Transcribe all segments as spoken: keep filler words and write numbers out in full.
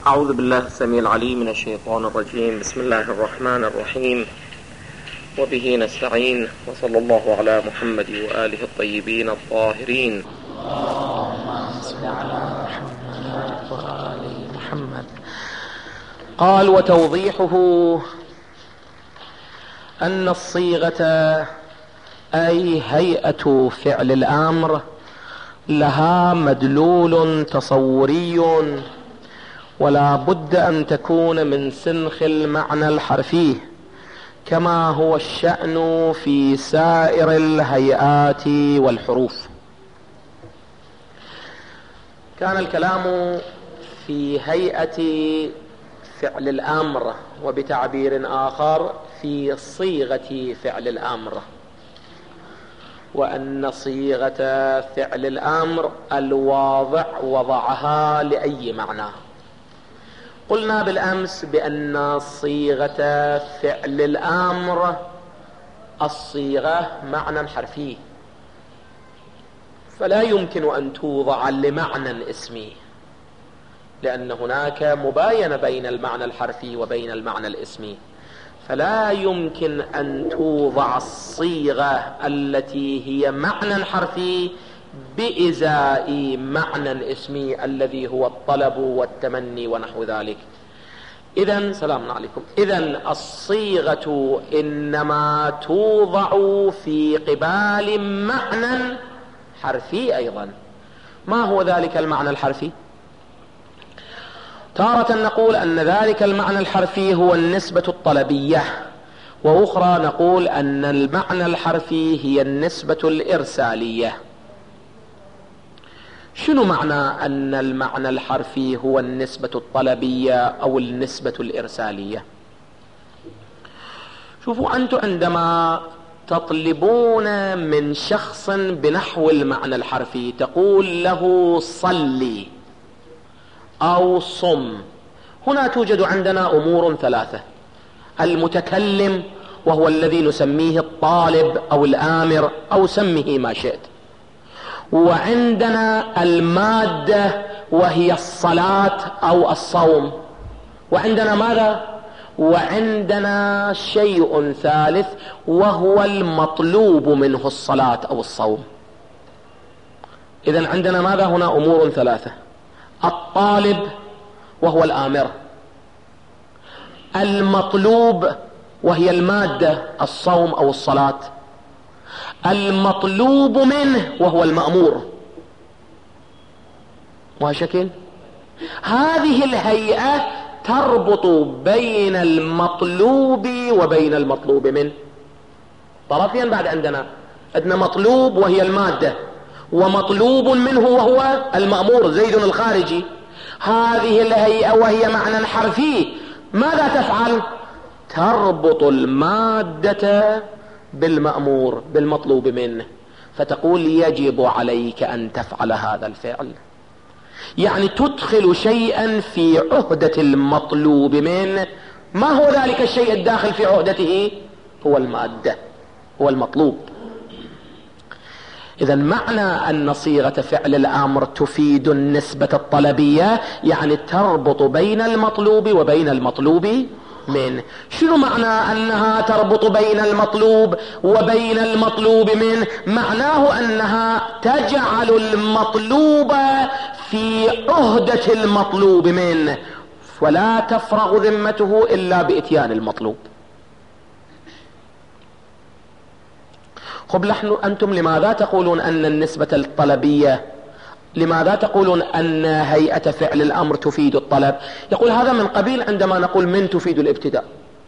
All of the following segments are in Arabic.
أعوذ بالله السميع العليم من الشيطان الرجيم. بسم الله الرحمن الرحيم، وبه نستعين، وصلى الله على محمد وآله الطيبين الطاهرين. اللهم صل على محمد وآل محمد. قال: وتوضيحه أن الصيغة أي هيئة فعل الأمر لها مدلول تصوري، ولا بد أن تكون من سنخ المعنى الحرفي، كما هو الشأن في سائر الهيئات والحروف. كان الكلام في هيئة فعل الأمر، وبتعبير آخر في صيغة فعل الأمر، وأن صيغة فعل الأمر الواضع وضعها لأي معنى. قلنا بالأمس بأن صيغة فعل الأمر الصيغة معنى حرفي، فلا يمكن أن توضع لمعنى اسمي، لأن هناك مباينة بين المعنى الحرفي وبين المعنى الاسمي، فلا يمكن أن توضع الصيغة التي هي معنى حرفي بإزاء معنى اسمي الذي هو الطلب والتمني ونحو ذلك. إذن سلام عليكم. إذن الصيغة إنما توضع في قبال معنى حرفي أيضا. ما هو ذلك المعنى الحرفي؟ تارة نقول أن ذلك المعنى الحرفي هو النسبة الطلبية، وأخرى نقول أن المعنى الحرفي هي النسبة الإرسالية. شنو معنى أن المعنى الحرفي هو النسبة الطلبية أو النسبة الإرسالية؟ شوفوا، أنتم عندما تطلبون من شخص بنحو المعنى الحرفي تقول له صلي أو صم، هنا توجد عندنا أمور ثلاثة: المتكلم وهو الذي نسميه الطالب أو الآمر أو سمه ما شئت، وعندنا المادة وهي الصلاة أو الصوم، وعندنا ماذا؟ وعندنا شيء ثالث وهو المطلوب منه الصلاة أو الصوم. إذن عندنا ماذا هنا؟ أمور ثلاثة: الطالب وهو الآمر، المطلوب وهي المادة الصوم أو الصلاة، المطلوب منه وهو المأمور. وهشكل هذه الهيئة تربط بين المطلوب وبين المطلوب منه طرفين. بعد عندنا عندنا مطلوب وهي المادة، ومطلوب منه وهو المأمور زيد الخارجي. هذه الهيئة وهي معنى حرفي ماذا تفعل؟ تربط المادة بالمأمور بالمطلوب منه، فتقول يجب عليك أن تفعل هذا الفعل، يعني تدخل شيئا في عهدة المطلوب منه. ما هو ذلك الشيء الداخل في عهدته؟ هو المادة، هو المطلوب. إذن معنى أن صيغة فعل الأمر تفيد النسبة الطلبية، يعني تربط بين المطلوب وبين المطلوب منه. شنو معنى أنها تربط بين المطلوب وبين المطلوب منه؟ معناه أنها تجعل المطلوب في عهدة المطلوب منه، ولا تفرغ ذمته إلا بإتيان المطلوب. خب نحن أنتم لماذا تقولون أن النسبة الطلبية، لماذا تقولون أن هيئة فعل الأمر تفيد الطلب؟ يقول هذا من قبيل عندما نقول من تفيد الابتداء.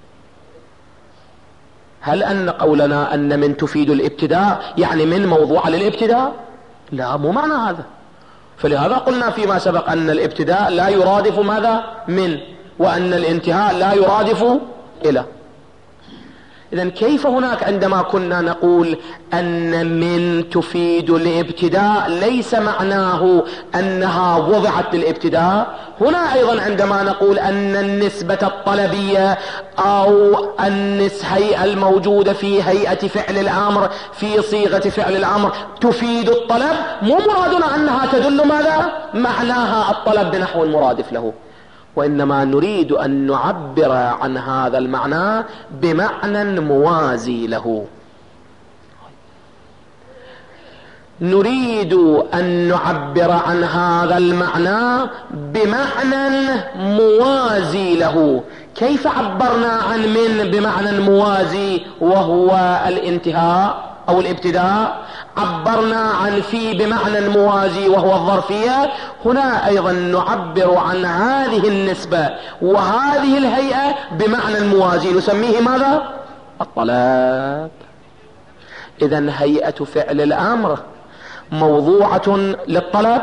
هل أن قولنا أن من تفيد الابتداء يعني من موضوع للابتداء؟ لا، مو معنى هذا. فلهذا قلنا فيما سبق أن الابتداء لا يرادف ماذا؟ من، وأن الانتهاء لا يرادف إلى. إذن كيف هناك عندما كنا نقول أن من تفيد الابتداء ليس معناه أنها وضعت للابتداء؟ هنا أيضا عندما نقول أن النسبة الطلبية أو الهيئة الموجودة في هيئة فعل الأمر في صيغة فعل الأمر تفيد الطلب، مو مرادنا أنها تدل ماذا؟ معناها الطلب بنحو المرادف له. وإنما نريد أن نعبر عن هذا المعنى بمعنى موازي له. نريد أن نعبر عن هذا المعنى بمعنى موازي له. كيف عبرنا عن من بمعنى موازي وهو الانتهاء أو الابتداء؟ عبرنا عن في بمعنى موازي وهو الظرفية. هنا أيضا نعبر عن هذه النسبة وهذه الهيئة بمعنى موازي، نسميه ماذا؟ الطلب. إذن هيئة فعل الأمر موضوعة للطلب،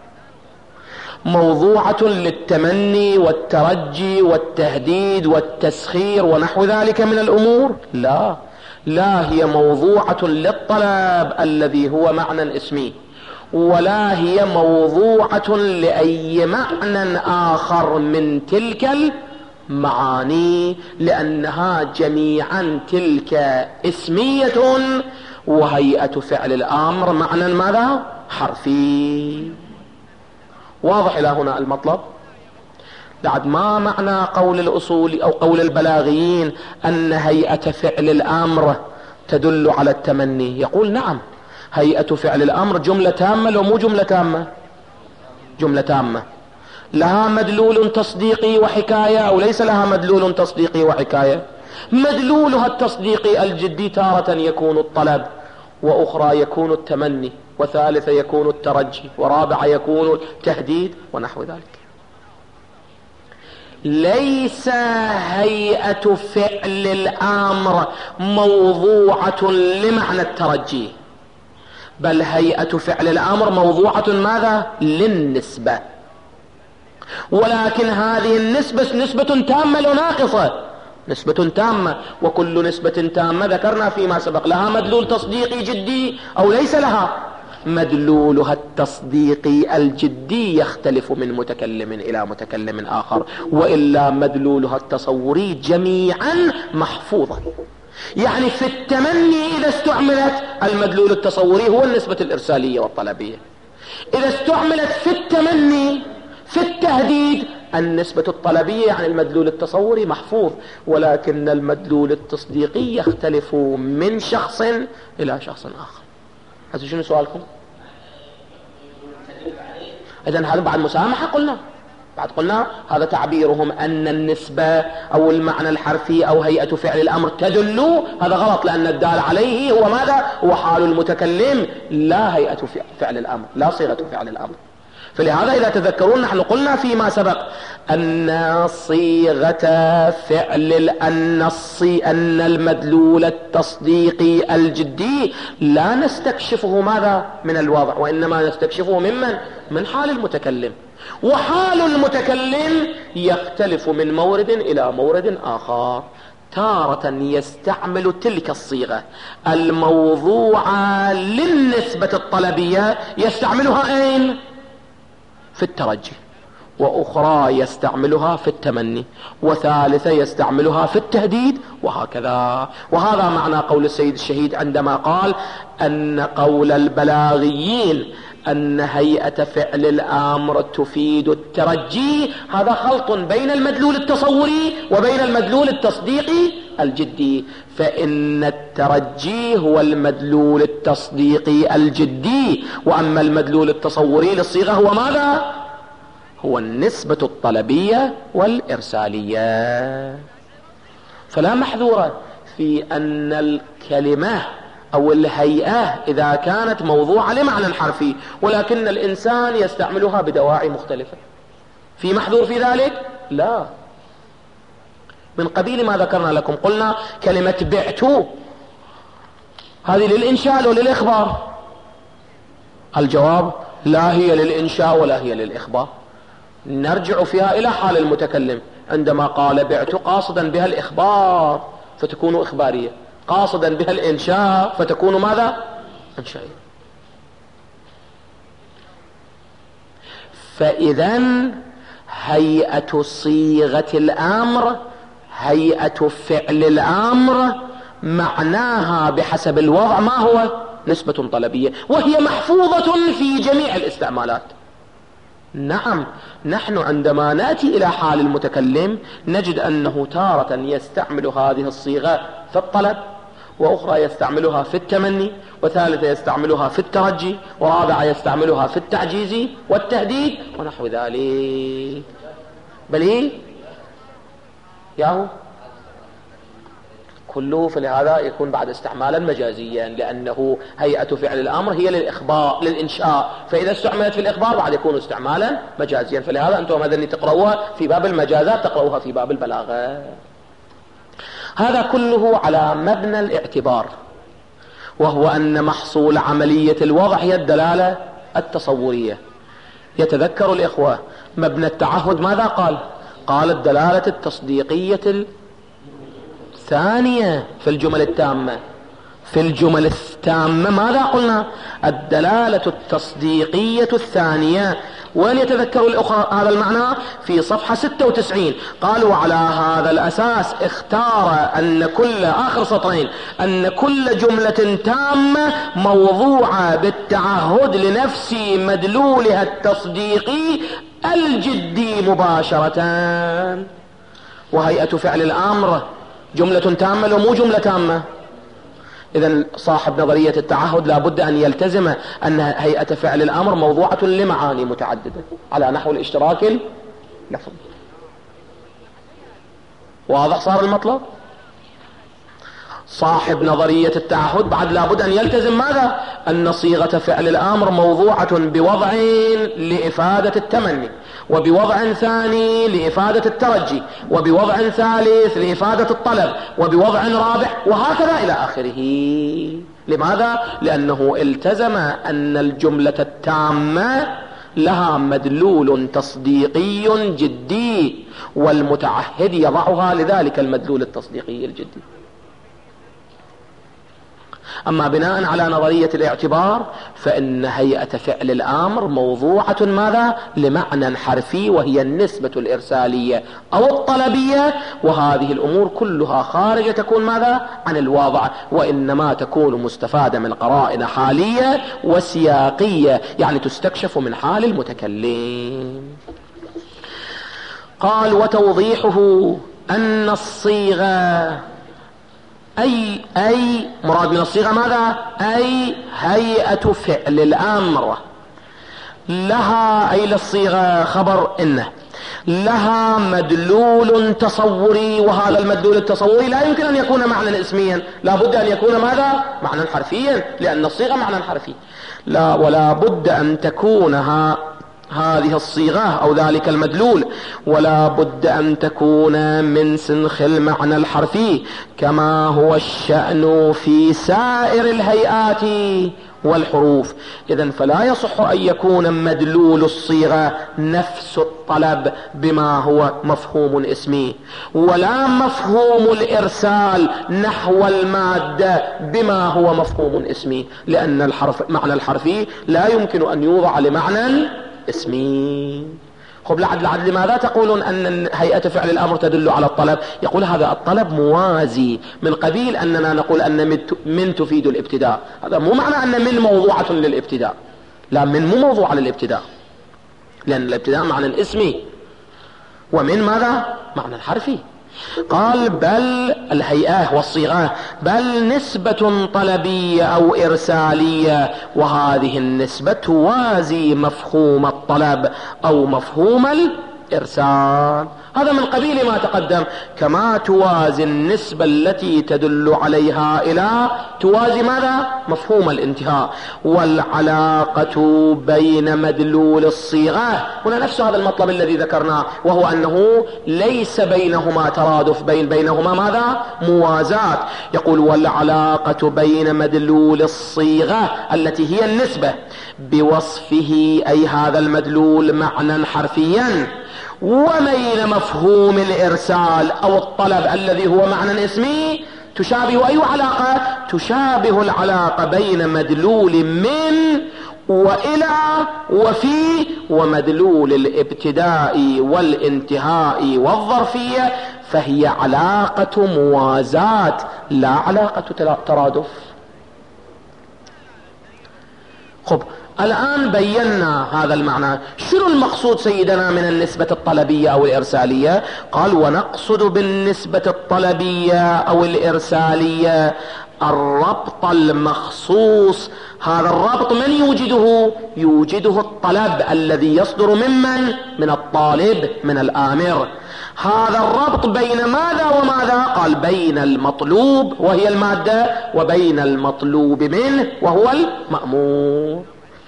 موضوعة للتمني والترجي والتهديد والتسخير ونحو ذلك من الأمور؟ لا، لا هي موضوعة للطلب الذي هو معنى اسمي، ولا هي موضوعة لأي معنى آخر من تلك المعاني، لأنها جميعا تلك اسمية، وهيئة فعل الأمر معنى ماذا؟ حرفي. واضح إلى هنا المطلب؟ بعد ما معنى قول الأصول أو قول البلاغيين أن هيئة فعل الأمر تدل على التمني؟ يقول نعم، هيئة فعل الأمر جملة تامة لو مو جملة تامة؟ جملة تامة، لها مدلول تصديقي وحكاية أو ليس لها مدلول تصديقي وحكاية؟ مدلولها التصديقي الجدي تارة يكون الطلب، وأخرى يكون التمني، وثالثة يكون الترجي، ورابعة يكون التهديد ونحو ذلك. ليس هيئة فعل الأمر موضوعة لمعنى الترجي، بل هيئة فعل الأمر موضوعة ماذا؟ للنسبة، ولكن هذه النسبة نسبة تامة لو ناقصة؟ نسبة تامة، وكل نسبة تامة ذكرنا فيما سبق لها مدلول تصديقي جدي أو ليس لها؟ مدلولها التصديقي الجدي يختلف من متكلم إلى متكلم آخر، وإلا مدلولها التصوري جميعا محفوظا. يعني في التمني إذا استعملت المدلول التصوري هو النسبة الإرسالية والطلبية، إذا استعملت في التمني في التهديد النسبة الطلبية يعني المدلول التصوري محفوظ، ولكن المدلول التصديقي يختلف من شخص إلى شخص آخر. هذا شنو سؤالكم؟ إذن هذا بعد مسامحة قلنا، بعد قلنا هذا تعبيرهم أن النسبة أو المعنى الحرفي أو هيئة فعل الأمر تدل، هذا غلط، لأن الدال عليه هو ماذا؟ هو حال المتكلم، لا هيئة فعل الأمر، لا صيغة فعل الأمر. فلهذا إذا تذكرون نحن قلنا فيما سبق أن صيغة فعل النص أن المدلول التصديقي الجدي لا نستكشفه ماذا؟ من الواضع، وإنما نستكشفه ممن؟ من حال المتكلم، وحال المتكلم يختلف من مورد إلى مورد آخر. تارة يستعمل تلك الصيغة الموضوعة للنسبة الطلبية يستعملها أين؟ في الترجي، وأخرى يستعملها في التمني، وثالثة يستعملها في التهديد، وهكذا. وهذا معنى قول السيد الشهيد عندما قال أن قول البلاغيين أن هيئة فعل الأمر تفيد الترجي، هذا خلط بين المدلول التصوري وبين المدلول التصديقي الجدي، فإن الترجي هو المدلول التصديقي الجدي، وأما المدلول التصوري للصيغة هو ماذا؟ هو النسبة الطلبية والإرسالية. فلا محذورة في أن الكلمة أو الهيئة إذا كانت موضوعة لمعنى حرفي ولكن الإنسان يستعملها بدواعي مختلفة، في محذور في ذلك؟ لا. من قبيل ما ذكرنا لكم، قلنا كلمة بعت هذه للإنشاء وللإخبار؟ الجواب لا هي للإنشاء ولا هي للإخبار. نرجع فيها إلى حال المتكلم، عندما قال بعت قاصدا بها الإخبار فتكون إخبارية، قاصدا بها الإنشاء فتكون ماذا؟ إنشائية. فإذن هيئة صيغة الأمر هيئة فعل الأمر معناها بحسب الوضع ما هو؟ نسبة طلبية، وهي محفوظة في جميع الاستعمالات. نعم، نحن عندما نأتي إلى حال المتكلم نجد أنه تارة يستعمل هذه الصيغة في الطلب، وأخرى يستعملها في التمني، وثالثة يستعملها في الترجي، ورابعة يستعملها في التعجيز والتهديد ونحو ذلك. بل إيه ياهو كله، فلهذا يكون بعد استعمالا مجازيا، لأنه هيئة فعل الأمر هي للإخبار للإنشاء، فإذا استعملت في الإخبار بعد يكون استعمالا مجازيا. فلهذا أنتم هذا تقرأوها في باب المجازات تقرأوها في باب البلاغة. هذا كله على مبنى الاعتبار، وهو أن محصول عملية الوضع هي الدلالة التصورية. يتذكر الإخوة مبنى التعهد ماذا قال؟ قال الدلالة التصديقية الثانية في الجمل التامة. في الجمل التامة ماذا قلنا؟ الدلالة التصديقية الثانية. وين يتذكر الأخرى هذا المعنى؟ في صفحة ستة وتسعين قال: وعلى هذا الأساس اختار أن كل آخر سطرين أن كل جملة تامة موضوعة بالتعهد لنفس مدلولها التصديقي الجدي مباشرة. وهيئة فعل الأمر جملة تامة ومو جملة تامة. إذن صاحب نظرية التعهد لا بد أن يلتزم أن هيئة فعل الأمر موضوعة لمعاني متعددة على نحو الاشتراك اللفظي. واضح صار المطلب؟ صاحب نظرية التعهد بعد لا بد أن يلتزم ماذا؟ أن صيغة فعل الأمر موضوعة بوضع لإفادة التمني، وبوضع ثاني لإفادة الترجي، وبوضع ثالث لإفادة الطلب، وبوضع رابع، وهكذا إلى آخره. لماذا؟ لأنه التزم أن الجملة التامة لها مدلول تصديقي جدي، والمتعهد يضعها لذلك المدلول التصديقي الجدي. أما بناء على نظرية الاعتبار فإن هيئة فعل الأمر موضوعة ماذا؟ لمعنى حرفي، وهي النسبة الإرسالية أو الطلبية، وهذه الأمور كلها خارجة تكون ماذا؟ عن الواضع، وإنما تكون مستفادة من قرائن حالية وسياقية، يعني تستكشف من حال المتكلم. قال: وتوضيحه أن الصيغة أي أي مراد من الصيغة ماذا؟ أي هيئة فعل الأمر لها، أي للصيغة خبر إنه لها مدلول تصوري، وهذا المدلول التصوري لا يمكن أن يكون معنى اسميا، لا بد أن يكون ماذا؟ معنى حرفيا، لأن الصيغة معنى حرفي. لا ولا بد أن تكونها هذه الصيغة أو ذلك المدلول، ولا بد أن تكون من سنخ المعنى الحرفي كما هو الشأن في سائر الهيئات والحروف. إذن فلا يصح أن يكون مدلول الصيغة نفس الطلب بما هو مفهوم اسمي، ولا مفهوم الإرسال نحو المادة بما هو مفهوم اسمي، لأن الحرف معنى الحرفي لا يمكن أن يوضع لمعنى اسمي. خب لعد لعد لماذا تقولون أن هيئة فعل الأمر تدل على الطلب؟ يقول هذا الطلب موازي، من قبيل أننا نقول أن من تفيد الابتداء. هذا مو معنى أن من موضوعة للابتداء، لا، من مو موضوعة للابتداء، لأن الابتداء معنى اسمي، ومن ماذا؟ معنى حرفي. قال: بل الهيئة والصيغة بل نسبة طلبية أو إرسالية، وهذه النسبة توازي مفهوم الطلب أو مفهوم الإرسال. هذا من قبيل ما تقدم، كما توازي النسبة التي تدل عليها إلى توازي ماذا؟ مفهوم الانتهاء. والعلاقة بين مدلول الصيغة هنا نفس هذا المطلب الذي ذكرناه، وهو أنه ليس بينهما ترادف، بين بينهما ماذا؟ موازاة. يقول: والعلاقة بين مدلول الصيغة التي هي النسبة بوصفه، أي هذا المدلول معنى حرفيا، وبين مفهوم الإرسال أو الطلب الذي هو معنى اسمي، تشابه أي علاقة؟ تشابه العلاقة بين مدلول من وإلى وفي ومدلول الابتداء والانتهاء والظرفية، فهي علاقة موازاة لا علاقة ترادف. خب الآن بينا هذا المعنى. شنو المقصود سيدنا من النسبة الطلبية أو الإرسالية؟ قال ونقصد بالنسبة الطلبية أو الإرسالية الربط المخصوص. هذا الربط من يوجده؟ يوجده الطلب الذي يصدر ممن؟ من الطالب، من الآمر. هذا الربط بين ماذا وماذا؟ قال بين المطلوب وهي المادة، وبين المطلوب منه وهو المأمور.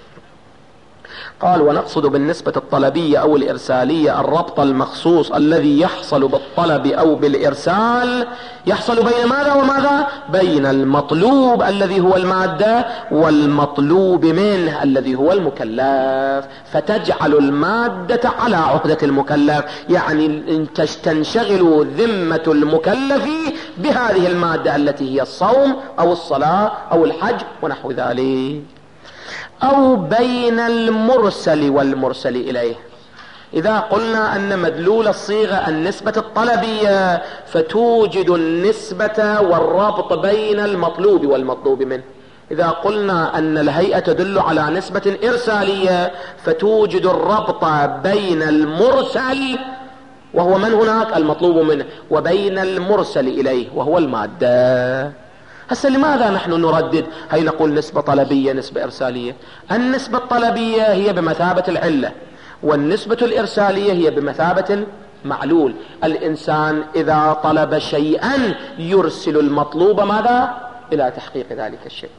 قال ونقصد بالنسبة الطلبية أو الإرسالية الربط المخصوص الذي يحصل بالطلب أو بالإرسال. يحصل بين ماذا وماذا؟ بين المطلوب الذي هو المادة والمطلوب منه الذي هو المكلف، فتجعل المادة على عقدة المكلف، يعني تنشغل ذمة المكلف بهذه المادة التي هي الصوم أو الصلاة أو الحج ونحو ذلك. أو بين المرسل والمرسل إليه. إذا قلنا أن مدلول الصيغة النسبة الطلبية فتوجد النسبة والربط بين المطلوب والمطلوب منه. إذا قلنا أن الهيئة تدل على نسبة إرسالية فتوجد الربط بين المرسل وهو من هناك؟ المطلوب منه، وبين المرسل إليه وهو المادة. هسه لماذا نحن نردد هي نقول نسبة طلبية نسبة إرسالية؟ النسبة الطلبية هي بمثابة العلة، والنسبة الإرسالية هي بمثابة المعلول. الإنسان إذا طلب شيئا يرسل المطلوب ماذا؟ إلى تحقيق ذلك الشيء.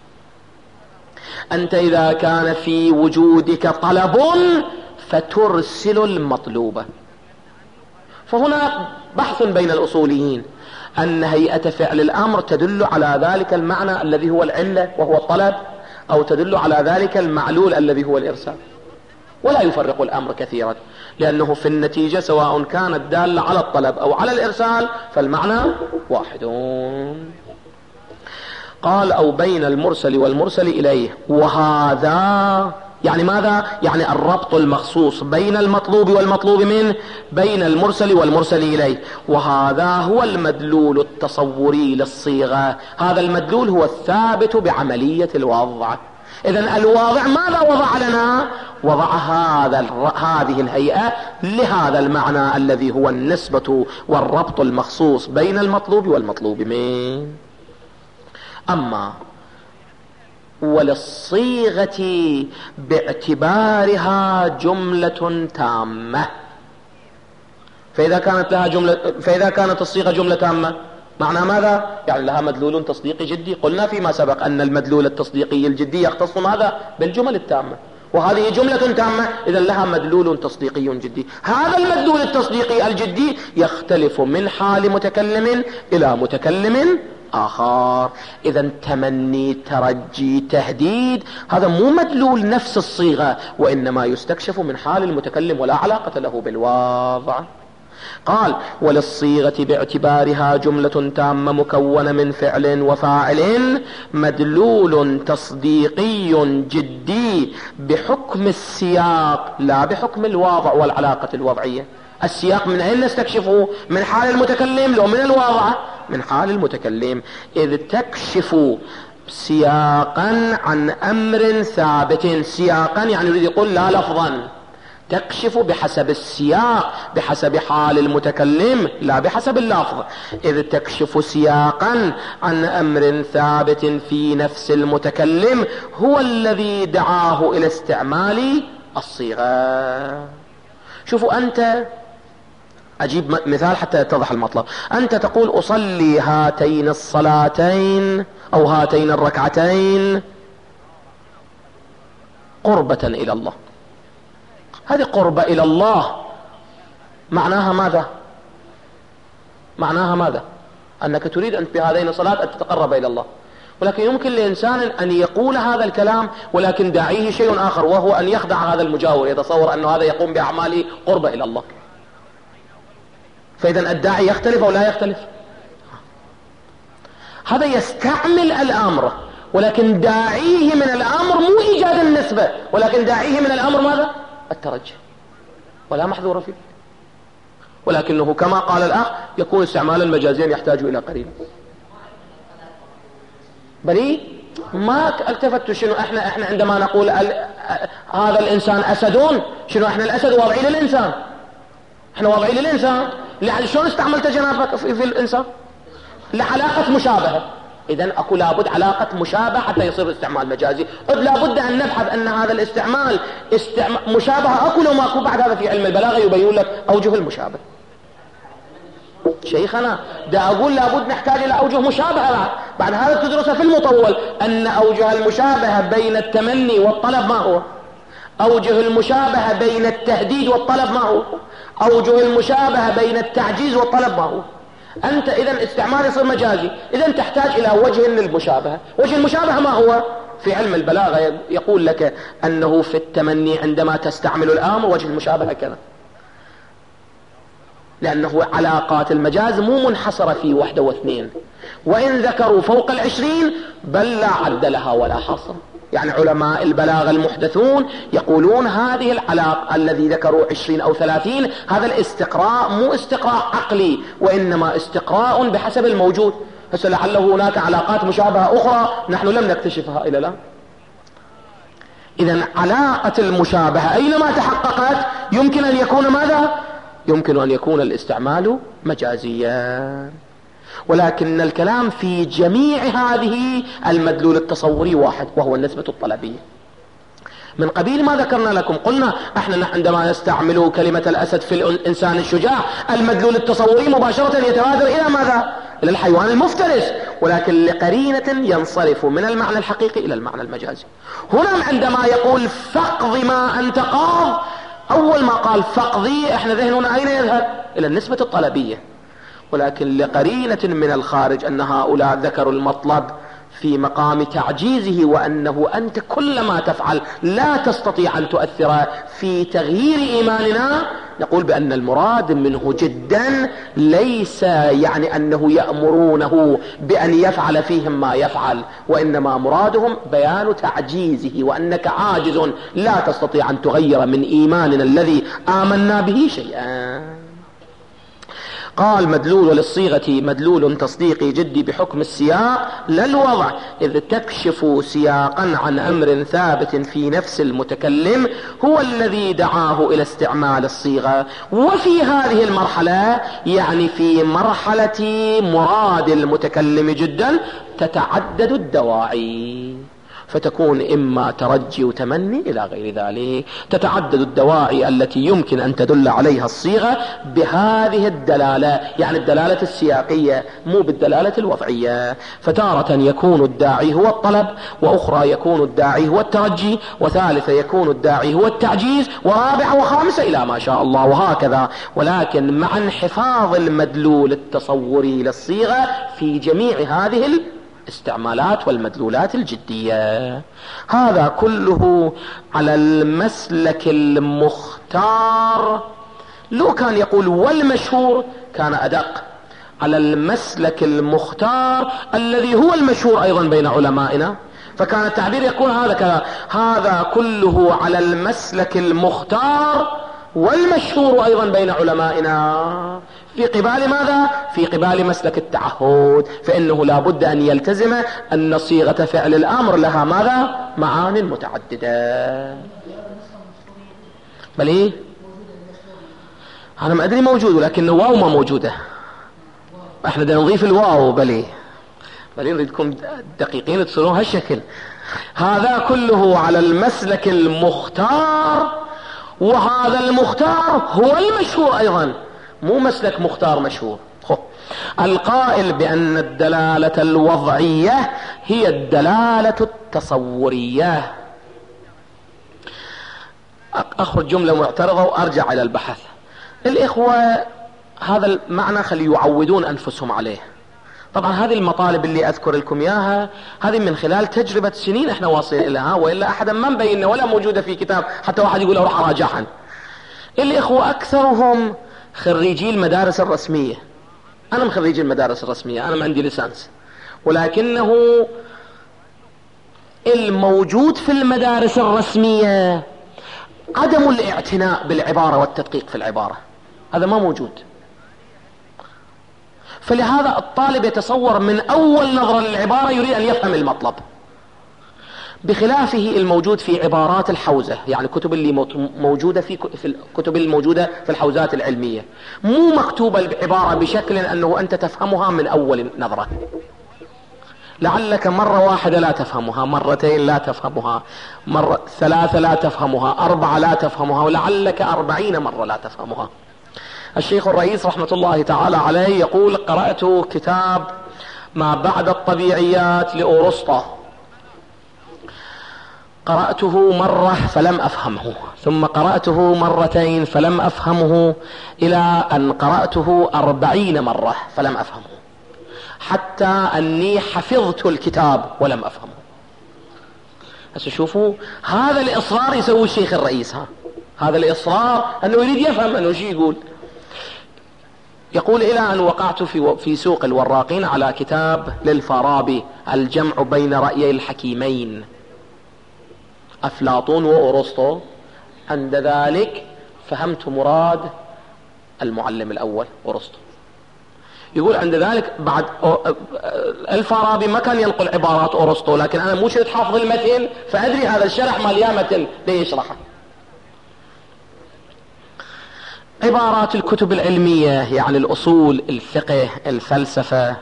أنت إذا كان في وجودك طلب فترسل المطلوب. فهنا بحث بين الأصوليين أن هيئة فعل الأمر تدل على ذلك المعنى الذي هو العلة وهو الطلب، أو تدل على ذلك المعلول الذي هو الإرسال، ولا يفرق الأمر كثيرا، لأنه في النتيجة سواء كانت دالة على الطلب أو على الإرسال فالمعنى واحد. قال أو بين المرسل والمرسل إليه، وهذا يعني ماذا؟ يعني الربط المخصوص بين المطلوب والمطلوب منه، بين المرسل والمرسل إليه، وهذا هو المدلول التصوري للصيغة. هذا المدلول هو الثابت بعملية الوضع. إذن الواضع ماذا وضع لنا؟ وضع هذا هذه الهيئة لهذا المعنى الذي هو النسبة والربط المخصوص بين المطلوب والمطلوب منه. أما وللصيغة باعتبارها جملة تامة، فإذا كانت لها جملة فإذا كانت الصيغة جملة تامة معنى ماذا؟ يعني لها مدلول تصديقي جدي. قلنا فيما سبق أن المدلول التصديقي الجدي يختص ماذا؟ بالجمل التامة، وهذه جملة تامة إذا لها مدلول تصديقي جدي. هذا المدلول التصديقي الجدي يختلف من حال متكلم إلى متكلم آخر. إذا تمني، ترجي، تهديد هذا مو مدلول نفس الصيغة، وإنما يستكشف من حال المتكلم ولا علاقة له بالوضع. قال وللصيغة باعتبارها جملة تامة مكونة من فعل وفاعل مدلول تصديقي جدي بحكم السياق لا بحكم الوضع والعلاقة الوضعية. السياق من أين نستكشفه؟ من حال المتكلم لو من الوضع؟ من حال المتكلم، إذ تكشف سياقا عن أمر ثابت. سياقا يعني يريد يقول لا لفظا، تكشف بحسب السياق بحسب حال المتكلم لا بحسب اللفظ. إذ تكشف سياقا عن أمر ثابت في نفس المتكلم هو الذي دعاه إلى استعمال الصيغة. شوفوا أنت، أجيب مثال حتى يتضح المطلب. أنت تقول أصلي هاتين الصلاتين أو هاتين الركعتين قربة إلى الله. هذه قربة إلى الله معناها ماذا؟ معناها ماذا؟ أنك تريد أنت بهذين الصلاة أن تتقرب إلى الله، ولكن يمكن لإنسان أن يقول هذا الكلام ولكن داعيه شيء آخر، وهو أن يخدع هذا المجاور، يتصور أن هذا يقوم بأعماله قربة إلى الله. فإذا الداعي يختلف أو لا يختلف؟ هذا يستعمل الأمر، ولكن داعيه من الأمر مو إيجاد النسبة، ولكن داعيه من الأمر ماذا؟ الترجي، ولا محذور فيه. ولكنه كما قال الأخ يكون استعمالا مجازيا يحتاج إلى قرينة. بلي ما التفتوا شنو احنا احنا عندما نقول هذا الانسان اسدون، شنو احنا الاسد واضعين للانسان، احنا واضعين للانسان. يعني شلون استعملت جنابك في, في الانسان؟ لعلاقة مشابهة. اذا اكو لابد علاقة مشابهة حتى يصير استعمال مجازي. لابد ان نبحث ان هذا الاستعمال استعمال مشابهة اكو لو ماكو. بعد هذا في علم البلاغة يبين لك اوجه المشابه. شيخنا دا اقول لابد نحتاج الى اوجه مشابهة. بعد, بعد هذا تدرسها في المطول ان اوجه المشابهة بين التمني والطلب ما هو، اوجه المشابهة بين التهديد والطلب ما هو، اوجه المشابهة بين التعجيز والطلب ما هو. انت اذا استعمال يصير مجازي، اذا تحتاج الى وجه للمشابهة. وجه المشابهة ما هو؟ في علم البلاغة يقول لك انه في التمني عندما تستعمل الامر وجه المشابهة كذا، لانه علاقات المجاز مو منحصرة في واحدة واثنين، وان ذكروا فوق العشرين بل لا عد لها ولا حصر. يعني علماء البلاغة المحدثون يقولون هذه العلاقة الذي ذكروا عشرين او ثلاثين هذا الاستقراء مو استقراء عقلي، وانما استقراء بحسب الموجود. هسه لعله هناك علاقات مشابهة اخرى نحن لم نكتشفها الى الان. اذا علاقة المشابهة اينما تحققت يمكن ان يكون ماذا؟ يمكن ان يكون الاستعمال مجازيا. ولكن الكلام في جميع هذه المدلول التصوري واحد، وهو النسبة الطلبية. من قبيل ما ذكرنا لكم قلنا احنا عندما نستعمل كلمة الاسد في الانسان الشجاع المدلول التصوري مباشرة يتبادر الى ماذا؟ الى الحيوان المفترس، ولكن لقرينة ينصرف من المعنى الحقيقي الى المعنى المجازي. هنا عندما يقول فاقض ما انت قاض، اول ما قال فاقضي احنا ذهننا اين يذهب؟ الى النسبة الطلبية، ولكن لقرينة من الخارج ان هؤلاء ذكروا المطلب في مقام تعجيزه، وانه انت كل ما تفعل لا تستطيع ان تؤثر في تغيير ايماننا، نقول بان المراد منه جدا ليس يعني انه يأمرونه بان يفعل فيهم ما يفعل، وانما مرادهم بيان تعجيزه، وانك عاجز لا تستطيع ان تغير من ايماننا الذي آمنا به شيئا. قال مدلول للصيغة مدلول تصديقي جدي بحكم السياق لا الوضع، إذ تكشف سياقا عن أمر ثابت في نفس المتكلم هو الذي دعاه إلى استعمال الصيغة. وفي هذه المرحلة يعني في مرحلة مراد المتكلم جدا تتعدد الدواعي، فتكون إما ترجي وتمني إلى غير ذلك. تتعدد الدواعي التي يمكن أن تدل عليها الصيغة بهذه الدلالة، يعني الدلالة السياقية مو بالدلالة الوضعية. فتارة يكون الداعي هو الطلب، وأخرى يكون الداعي هو الترجي، وثالثة يكون الداعي هو التعجيز، ورابعة وخامسة إلى ما شاء الله، وهكذا. ولكن مع انحفاظ المدلول التصوري للصيغة في جميع هذه الاستعمالات والمدلولات الجدية. هذا كله على المسلك المختار. لو كان يقول والمشهور كان أدق. على المسلك المختار الذي هو المشهور أيضا بين علمائنا، فكان التعبير يكون هذا كذا: هذا كله على المسلك المختار والمشهور أيضا بين علمائنا. في قبال ماذا؟ في قبال مسلك التعهد، فإنه لا بد أن يلتزم أن صيغة فعل الأمر لها ماذا؟ معان متعددة. بل إيه؟ أنا ما أدري موجود، لكن الواو ما موجودة. احنا بدنا نضيف الواو. بل إيه؟ بل نريدكم دقيقين تصيرون هالشكل. هذا كله على المسلك المختار، وهذا المختار هو المشهور أيضا، مو مسلك مختار مشهور. القائل بأن الدلالة الوضعية هي الدلالة التصورية. أخرج جملة معترضة وأرجع إلى البحث. الإخوة هذا المعنى خلي يعودون أنفسهم عليه. طبعا هذه المطالب اللي أذكر لكم إياها هذه من خلال تجربة سنين إحنا واصلين إليها، وإلا أحدا ما مبيننا ولا موجودة في كتاب حتى واحد يقول أروح أراجعها. الإخوة أكثرهم خريجي المدارس الرسمية. أنا من خريجي المدارس الرسمية، أنا ما عندي ليسانس، ولكنه الموجود في المدارس الرسمية عدم الاعتناء بالعبارة والتدقيق في العبارة، هذا ما موجود. فلهذا الطالب يتصور من أول نظرة للعبارة يريد أن يفهم المطلب، بخلافه الموجود في عبارات الحوزة، يعني كتب اللي موجودة في الكتب الموجودة في الحوزات العلمية، مو مكتوبة العبارة بشكل أنه أنت تفهمها من أول نظرة، لعلك مرة واحدة لا تفهمها، مرتين لا تفهمها، مرة ثلاثة لا تفهمها، أربعة لا تفهمها، ولعلك أربعين مرة لا تفهمها. الشيخ الرئيس رحمة الله تعالى عليه يقول: قرأت كتاب ما بعد الطبيعيات لأورسطو، قرأته مرة فلم أفهمه، ثم قرأته مرتين فلم أفهمه، إلى أن قرأته أربعين مرة فلم أفهمه، حتى أني حفظت الكتاب ولم أفهمه. بس شوفوا هذا الإصرار يسوي الشيخ الرئيس، ها هذا الإصرار أنه يريد يفهم أنه شيء يقول. يقول: إلى أن وقعت في في سوق الوراقين على كتاب للفارابي الجمع بين رأيي الحكيمين، أفلاطون وأرسطو. عند ذلك فهمت مراد المعلم الأول أرسطو. يقول عند ذلك بعد الفارابي ما كان ينقل عبارات أرسطو، لكن أنا مو شرط حافظ المتن، فأدري هذا الشرح مليان متن ليشرحه. عبارات الكتب العلمية يعني الأصول، الفقه، الفلسفة،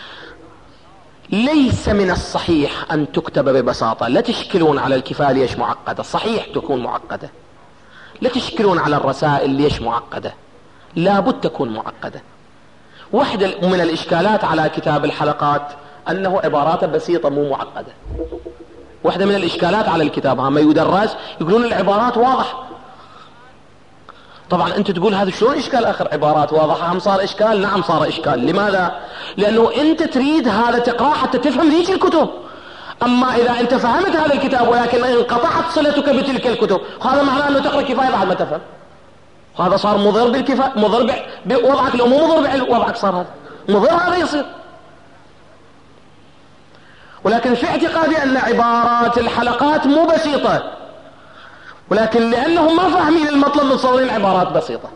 ليس من الصحيح أن تكتب ببساطة. لا تشكلون على الكفاية ليش معقدة، صحيح تكون معقدة. لا تشكلون على الرسائل ليش معقدة، لابد تكون معقدة. واحدة من الإشكالات على كتاب الحلقات أنه عباراته بسيطة مو معقدة. واحدة من الإشكالات على الكتاب ما يدرس يقولون العبارات واضحة. طبعا أنت تقول هذا شلون إشكال آخر، عبارات واضحة هم صار إشكال؟ نعم صار إشكال. لماذا؟ لأنه أنت تريد هذا تقرأ حتى تفهم ذيك الكتب. أما إذا أنت فهمت هذا الكتاب ولكن انقطعت صلتك بتلك الكتب، هذا معناه أنه تقرأ كفاية بعد ما تفهم. هذا صار مضر بالكفاية، مضر بوضعك، لو مو مضر بوضعك صار هذا مضر، هذا يصير. ولكن في اعتقادي أن عبارات الحلقات مو بسيطة، ولكن لأنهم ما فاهمين المطلب متصورين عبارات بسيطة.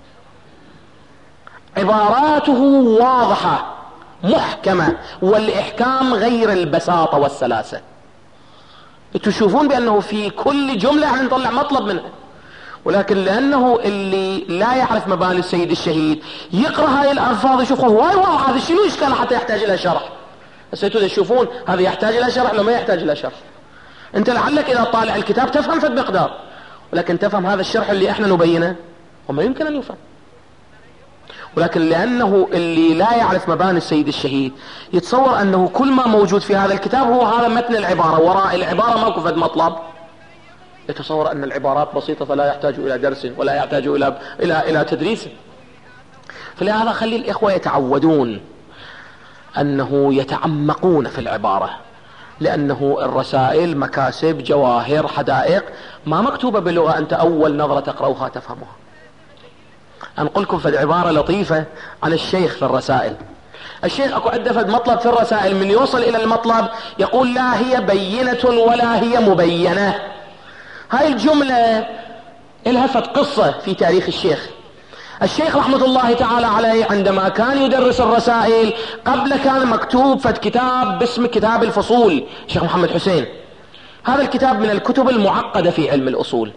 عباراته واضحة محكمة، والإحكام غير البساطة والسلاسة. تشوفون بأنه في كل جملة عم نطلع مطلب منها، ولكن لأنه اللي لا يعرف مباني السيد الشهيد يقرأ هاي الألفاظ يشوفه واي واضح، هذا شنو إشكال حتى يحتاج إلى شرح. بس انتوا تشوفون هذا يحتاج إلى شرح لو ما يحتاج إلى شرح. أنت لعلك إذا طالع الكتاب تفهم فد مقدار، ولكن تفهم هذا الشرح اللي احنا نبينه وما يمكن أن يفهم. ولكن لأنه اللي لا يعرف مباني السيد الشهيد يتصور أنه كل ما موجود في هذا الكتاب هو هذا متن العبارة، وراء العبارة ماكو فد مطلب. يتصور أن العبارات بسيطة فلا يحتاج إلى درس ولا يحتاج إلى إلى إلى تدريس. فلهذا خلي الإخوة يتعودون أنه يتعمقون في العبارة، لأنه الرسائل مكاسب، جواهر، حدائق ما مكتوبة بلغة أنت أول نظرة تقرأها تفهمها. أنقل لكم فد عبارة لطيفة عن الشيخ في الرسائل. الشيخ أكو عنده فد مطلب في الرسائل، من يوصل إلى المطلب يقول: لا هي بينة ولا هي مبينة. هاي الجملة لها فد قصة في تاريخ الشيخ. الشيخ رحمة الله تعالى عليه عندما كان يدرس الرسائل قبل كان مكتوب فد كتاب باسم كتاب الفصول، الشيخ محمد حسين. هذا الكتاب من الكتب المعقدة في علم الأصول.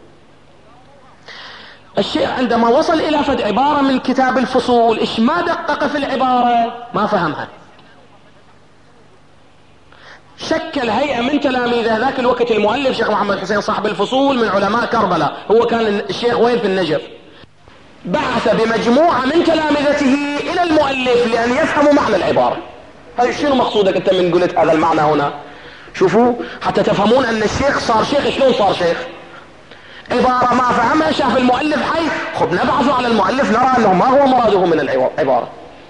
الشيخ عندما وصل إلى فد عبارة من كتاب الفصول، إيش ما دقق في العبارة ما فهمها. شكل هيئة من تلاميذه ذاك الوقت المؤلف الشيخ محمد حسين صاحب الفصول من علماء كربلاء، هو كان الشيخ وين في النجف. بعث بمجموعة من تلامذته إلى المؤلف لأن يفهموا معنى العبارة. هذا شنو مقصودك أنت من قلت هذا المعنى هنا؟ شوفوا حتى تفهمون أن الشيخ صار شيخ. شلون صار شيخ؟ عبارة ما فهمها شاف المؤلف حي، خب نبعث على المؤلف نرى أنه ما هو مراده من العبارة.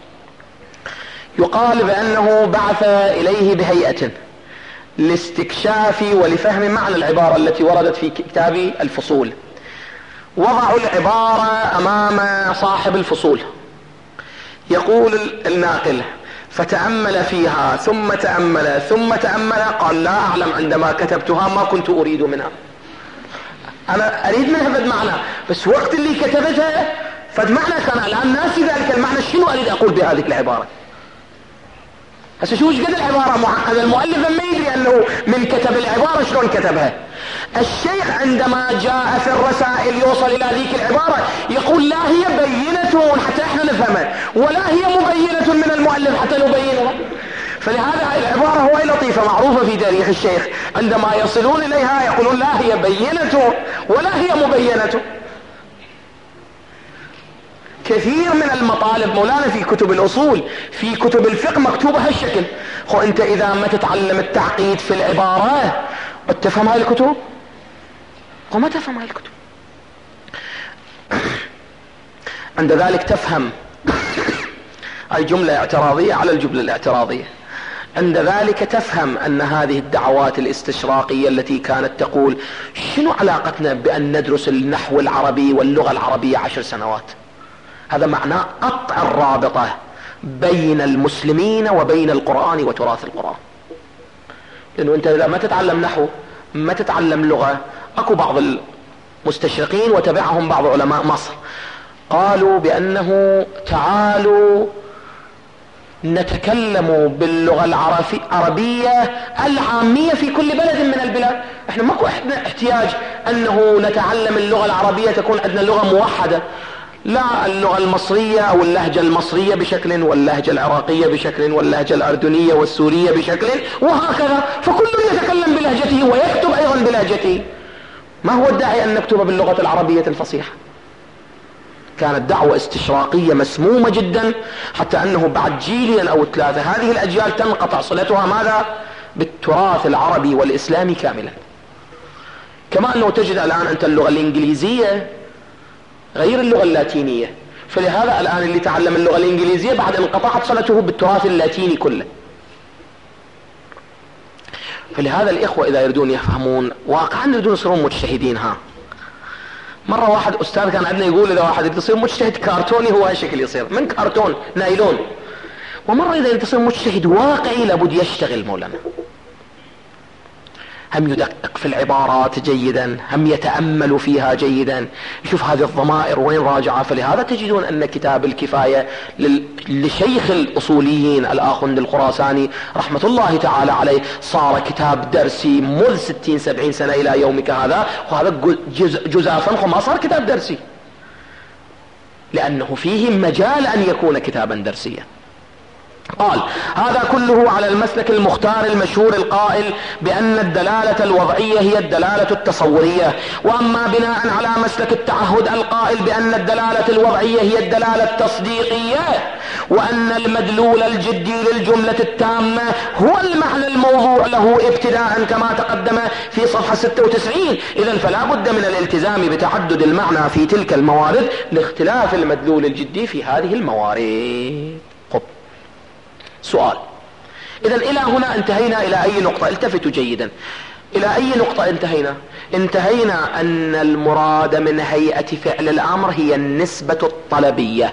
يقال بأنه بعث إليه بهيئة لاستكشاف ولفهم معنى العبارة التي وردت في كتاب الفصول. وضعوا العبارة أمام صاحب الفصول، يقول الناقل: فتأمل فيها ثم تأمل ثم تأمل، قال: لا أعلم عندما كتبتها ما كنت أريد منها، أنا أريد منها فد معنى، بس وقت اللي كتبتها فد معنى كان الآن ناسي ذلك المعنى، شنو أريد أقول بهذه العبارة. هسه شو قد العبارة معقدة، المؤلف ما يدري انه من كتب العبارة شلون كتبها. الشيخ عندما جاء في الرسائل يوصل الى ذيك العبارة يقول لا هي بينة حتى احنا نفهمها، ولا هي مبينة من المؤلف حتى نبينها. فلهذا العبارة هو لطيفة معروفة في تاريخ الشيخ، عندما يصلون اليها يقولون لا هي بينة ولا هي مبينة. كثير من المطالب مولانا في كتب الاصول في كتب الفقه مكتوبة هالشكل. خو انت اذا ما تتعلم التعقيد في العبارة تفهم هاي الكتب وما تفهم هاي الكتب. عند ذلك تفهم هاي جملة اعتراضية على الجملة الاعتراضية. عند ذلك تفهم ان هذه الدعوات الاستشراقية التي كانت تقول شنو علاقتنا بان ندرس النحو العربي واللغة العربية عشر سنوات، هذا معناه قطع الرابطة بين المسلمين وبين القرآن وتراث القرآن. لانه انت اذا ما تتعلم نحو ما تتعلم لغة. اكو بعض المستشرقين وتبعهم بعض علماء مصر قالوا بانه تعالوا نتكلم باللغة العربية العامية في كل بلد من البلاد. احنا ماكو احنا احتياج انه نتعلم اللغة العربية تكون عندنا لغة موحدة، لا اللغة المصرية او اللهجة المصرية بشكل، واللهجة العراقية بشكل، واللهجة الاردنية والسورية بشكل، وهكذا. فكل يتكلم بلهجته ويكتب ايضا بلهجته. ما هو الداعي ان نكتب باللغة العربية الفصيحة؟ كانت دعوة استشراقية مسمومة جدا، حتى انه بعد جيلين او ثلاثة هذه الاجيال تنقطع صلتها ماذا؟ بالتراث العربي والاسلامي كاملا. كما انه تجد الان انت اللغة الانجليزية غير اللغة اللاتينية، فلهذا الان اللي تعلم اللغة الانجليزية بعد انقطعت صلته بالتراث اللاتيني كله. فلهذا الاخوة اذا يريدون يفهمون واقعا يريدون يصيرون مجتهدين. ها مرة واحد استاذ كان عندنا يقول اذا واحد يصير مجتهد كارتوني هو هالشكل يصير من كارتون نايلون، ومرة اذا تصير مجتهد واقعي لابد يشتغل مولانا، هم يدقق في العبارات جيدا، هم يتأمل فيها جيدا، يشوف هذه الضمائر وين راجعة. فلهذا تجدون ان كتاب الكفاية لشيخ الاصوليين الاخوند الخراساني رحمة الله تعالى عليه صار كتاب درسي منذ ستين سبعين سنة الى يومك هذا، وهذا جزافا ما صار كتاب درسي لانه فيه مجال ان يكون كتابا درسيا. قال هذا كله على المسلك المختار المشهور القائل بأن الدلالة الوضعية هي الدلالة التصورية، وأما بناء على مسلك التعهد القائل بأن الدلالة الوضعية هي الدلالة التصديقية، وأن المدلول الجدي للجملة التامة هو المعنى الموضوع له ابتداء كما تقدم في صفحة ستة وتسعين، إذن فلا بد من الالتزام بتعدد المعنى في تلك الموارد لاختلاف المدلول الجدي في هذه الموارد. سؤال: إذن إلى هنا انتهينا إلى أي نقطة؟ التفتوا جيدا. إلى أي نقطة انتهينا؟ انتهينا أن المراد من هيئة فعل الأمر هي النسبة الطلبية.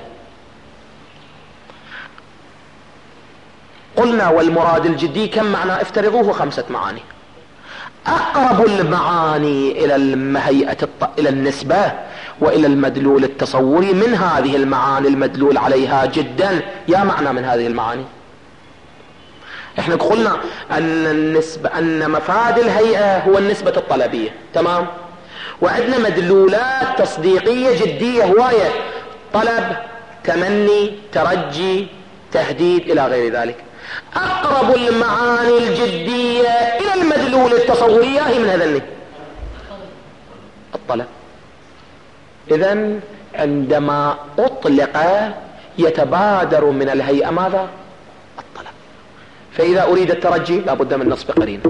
قلنا والمراد الجدي كم معنى؟ افترضوه خمسة معاني. أقرب المعاني إلى المهيئة الط... إلى النسبة وإلى المدلول التصوري من هذه المعاني المدلول عليها جدا. يا معنى من هذه المعاني؟ احنا قلنا ان النسبة ان مفاد الهيئة هو النسبة الطلبية، تمام، وعندنا مدلولات تصديقية جدية هواية، طلب، تمني، ترجي، تهديد الى غير ذلك. اقرب المعاني الجدية الى المدلول التصورية هي من هذا الطلب. اذن عندما اطلق يتبادر من الهيئة ماذا؟ الطلب. فإذا أريد الترجي لابد من نصب قرينة،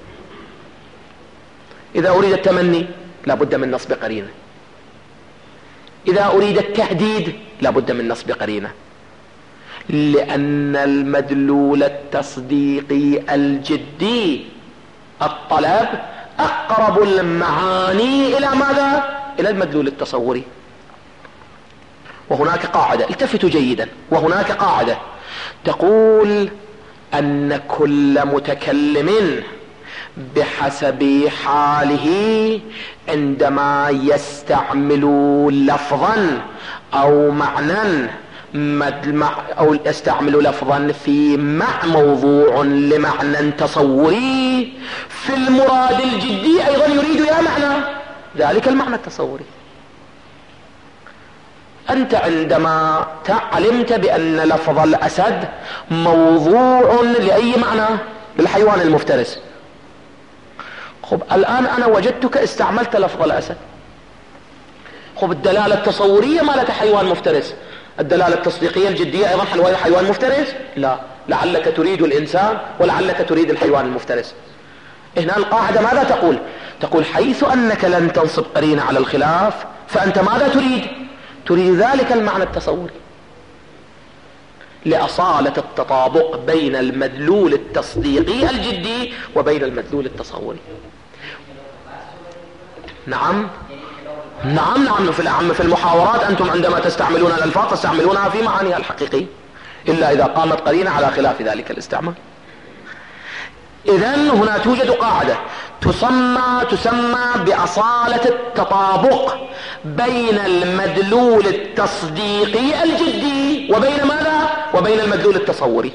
إذا أريد التمني لابد من نصب قرينة، إذا أريد التهديد لابد من نصب قرينة، لأن المدلول التصديقي الجدي الطلب أقرب المعاني إلى ماذا؟ إلى المدلول التصوري. وهناك قاعدة، التفتوا جيدا، وهناك قاعدة تقول أن كل متكلم بحسب حاله عندما يستعمل لفظا أو معنى أو استعمل لفظا في مع موضوع لمعنى تصوري، في المراد الجدي أيضا يريد يا معنى ذلك المعنى التصوري. أنت عندما علمت بأن لفظ الأسد موضوع لأي معنى؟ للحيوان المفترس. خب الآن أنا وجدتك استعملت لفظ الأسد. خب الدلالة التصورية مالت حيوان مفترس، الدلالة التصديقية الجدية أيضا حيوان حيوان مفترس؟ لا، لعلك تريد الإنسان ولعلك تريد الحيوان المفترس. هنا القاعدة ماذا تقول؟ تقول حيث أنك لن تنصب قرينة على الخلاف فأنت ماذا تريد؟ تريد ذلك المعنى التصوري لأصالة التطابق بين المدلول التصديقي الجدي وبين المدلول التصوري. نعم نعم نعم في الأعم في المحاورات أنتم عندما تستعملون الألفاظ تستعملونها في معانيها الحقيقية إلا إذا قامت قرينة على خلاف ذلك الاستعمال. إذن هنا توجد قاعدة تسمى تسمى بأصالة التطابق بين المدلول التصديقي الجدي وبين ماذا؟ وبين المدلول التصوري.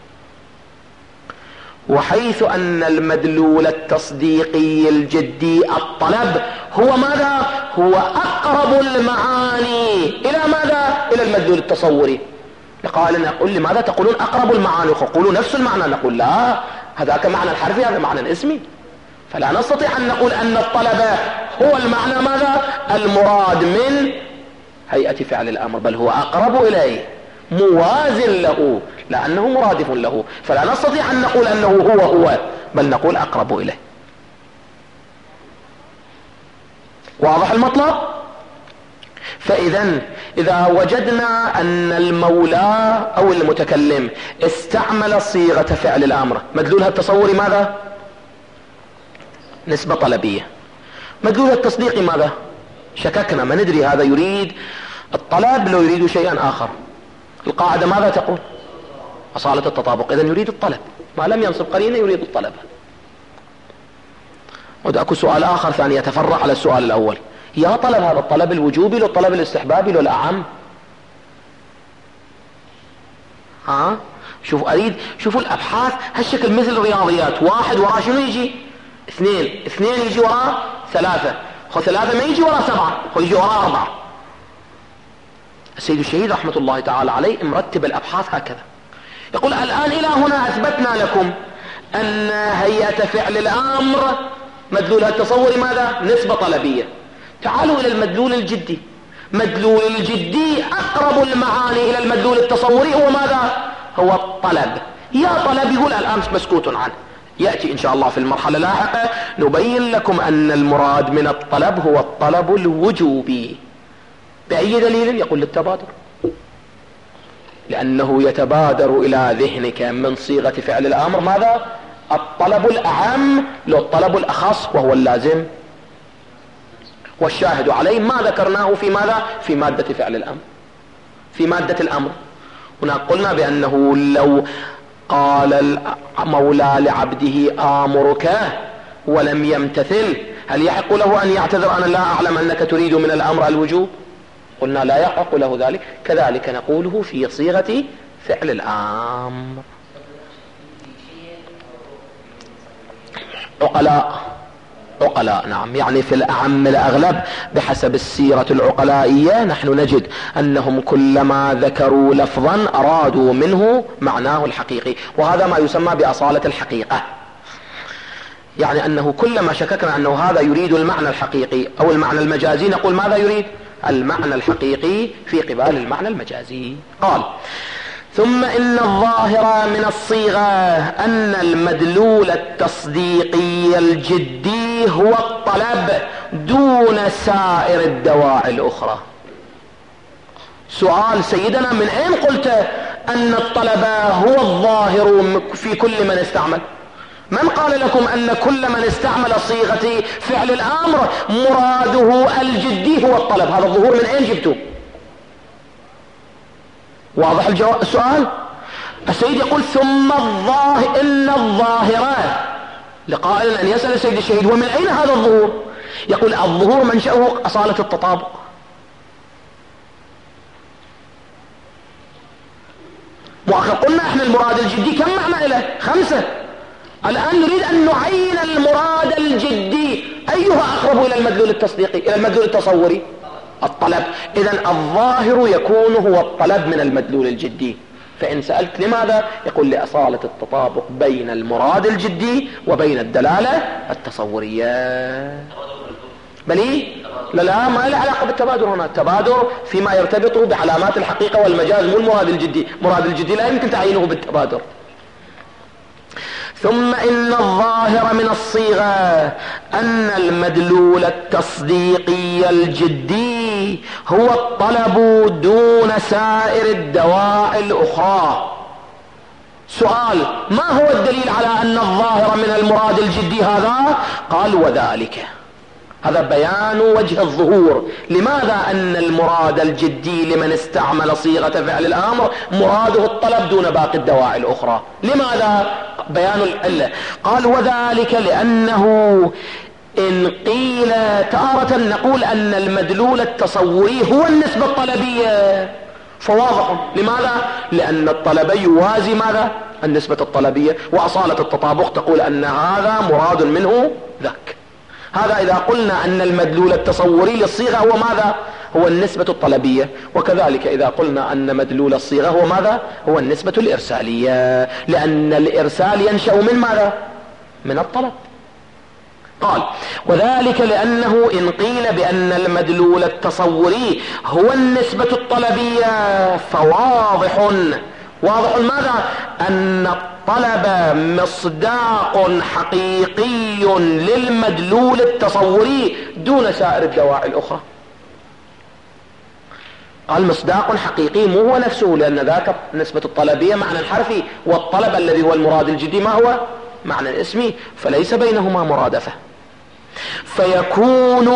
وحيث أن المدلول التصديقي الجدي الطلب هو ماذا؟ هو أقرب المعاني إلى ماذا؟ إلى المدلول التصوري. قال نقول لماذا تقولون أقرب المعاني؟ قولوا نفس المعنى. نقول لا، هذاك معنى الحرفي هذا معنى اسمي، فلا نستطيع أن نقول أن الطلب هو المعنى ماذا؟ المراد من هيئة فعل الأمر، بل هو أقرب إليه موازن له لأنه مرادف له، فلا نستطيع أن نقول أنه هو هو بل نقول أقرب إليه. واضح المطلب؟ فإذا إذا وجدنا أن المولى أو المتكلم استعمل صيغة فعل الأمر مدلولها التصوري ماذا؟ نسبة طلبية. مدلولها التصديقي ماذا؟ شككنا، ما ندري هذا يريد الطلب لو يريد شيئا آخر. القاعدة ماذا تقول؟ أصالة التطابق، إذن يريد الطلب، ما لم ينصب قرينة يريد الطلب. ودأكو سؤال آخر ثاني يتفرع على السؤال الأول، يا طلب هذا الطلب الوجوبي لو الطلب الاستحبابي لو الأعم؟ ها شوف أريد شوفوا الأبحاث هالشكل مثل الرياضيات، واحد وراه شنو يجي؟ اثنين، اثنين يجي وراه ثلاثة، خو ثلاثة ما يجي وراه سبعة، خو يجي وراه أربعة. السيد الشهيد رحمة الله تعالى عليه مرتب الأبحاث هكذا، يقول الآن إلى هنا أثبتنا لكم أن هيئة فعل الأمر مدلولها التصوري ماذا؟ نسبة طلبية. تعالوا إلى المدلول الجدي. مدلول الجدي أقرب المعاني إلى المدلول التصوري هو ماذا؟ هو الطلب. يا طلب يقول الآن مسكوت عنه، يأتي إن شاء الله في المرحلة اللاحقة نبين لكم أن المراد من الطلب هو الطلب الوجوبي. بأي دليل؟ يقول للتبادر، لأنه يتبادر إلى ذهنك من صيغة فعل الأمر ماذا؟ الطلب الأعم لو الطلب الأخص وهو اللازم، والشاهد عليه ما ذكرناه في ماذا؟ في مادة فعل الأمر، في مادة الأمر. هنا قلنا بأنه لو قال المولى لعبده آمرك ولم يمتثل هل يحق له أن يعتذر أنا لا أعلم أنك تريد من الأمر الوجوب؟ قلنا لا يحق له ذلك. كذلك نقوله في صيغة فعل الأمر. عقلاء عقلاء نعم، يعني في الأعم الأغلب بحسب السيرة العقلائية نحن نجد أنهم كلما ذكروا لفظا أرادوا منه معناه الحقيقي، وهذا ما يسمى بأصالة الحقيقة. يعني أنه كلما شككنا أنه هذا يريد المعنى الحقيقي أو المعنى المجازي نقول ماذا يريد؟ المعنى الحقيقي في قبال المعنى المجازي. قال ثم إن الظاهر من الصيغة أن المدلول التصديقي الجدي هو الطلب دون سائر الدواعي الأخرى. سؤال سيدنا، من أين قلت أن الطلب هو الظاهر في كل من استعمل؟ من قال لكم أن كل من استعمل صيغة فعل الأمر مراده الجدي هو الطلب؟ هذا الظهور من أين جبتوه؟ واضح الجواب السؤال؟ السيد يقول ثم الظاهر إن الظاهرات لقائل أن يسأل السيد الشهيد ومن أين هذا الظهور؟ يقول الظهور منشأه أصالة التطابق. مؤخر قلنا احنا المراد الجدي كم معنى له؟ خمسة. الآن نريد أن نعين المراد الجدي، أيها أقرب إلى المدلول التصديقي إلى المدلول التصوري؟ الطلب. إذن الظاهر يكون هو الطلب من المدلول الجدي. فإن سألت لماذا؟ يقول لأصالة التطابق بين المراد الجدي وبين الدلالة التصورية. بلي؟ لا لا، ما له علاقة بالتبادر هنا. التبادر فيما يرتبط بعلامات الحقيقة والمجاز، مو المراد الجدي. مراد الجدي لا يمكن تعيينه بالتبادر. ثم إن الظاهر من الصيغة أن المدلول التصديقي الجدي هو الطلب دون سائر الدواعي الأخرى. سؤال: ما هو الدليل على أن الظاهر من المراد الجدي هذا؟ قال: وذلك، هذا بيان وجه الظهور. لماذا أن المراد الجدي لمن استعمل صيغة فعل الأمر مراده الطلب دون باقي الدواعي الأخرى؟ لماذا؟ بيان العلة. قال: وذلك لأنه إن قيل تارة نقول أن المدلول التصوري هو النسبة الطلبية، فواضح. لماذا؟ لأن الطلب يوازي ماذا؟ النسبة الطلبية، وأصالة التطابق تقول أن هذا مراد منه ذاك. هذا إذا قلنا أن المدلول التصوري للصيغة هو ماذا؟ هو النسبة الطلبية. وكذلك إذا قلنا أن مدلول الصيغة هو ماذا؟ هو النسبة الإرسالية، لأن الإرسال ينشأ من ماذا؟ من الطلب. قال: وذلك لأنه إن قيل بأن المدلول التصوري هو النسبة الطلبية فواضح واضح ماذا؟ أن الطلب مصداق حقيقي للمدلول التصوري دون سائر الدواعي الأخرى. قال: مصداق حقيقي، مو هو نفسه، لأن ذاك نسبة الطلبية معنى حرفي، والطلب الذي هو المراد الجدي ما هو؟ معنى اسمي، فليس بينهما مرادفة. فيكون